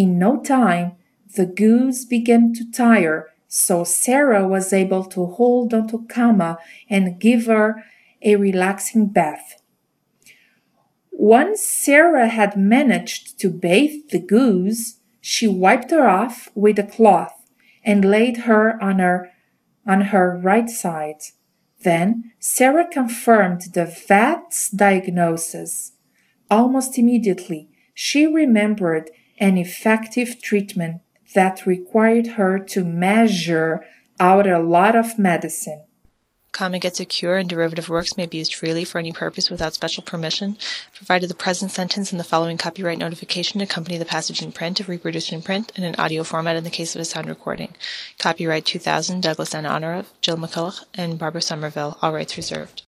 In no time, the goose began to tire, so Sarah was able to hold onto Kama and give her a relaxing bath. Once Sarah had managed to bathe the goose, she wiped her off with a cloth and laid her on her right side. Then Sarah confirmed the vet's diagnosis. Almost immediately, she remembered an effective treatment that required her to measure out a lot of medicine. Kama gets a cure, and derivative works may be used freely for any purpose without special permission, provided the present sentence and the following copyright notification accompany the passage in print if reproduced in print and in audio format in the case of a sound recording. Copyright 2000, Douglas N. Honorov, Jill McCulloch, and Barbara Somerville, all rights reserved.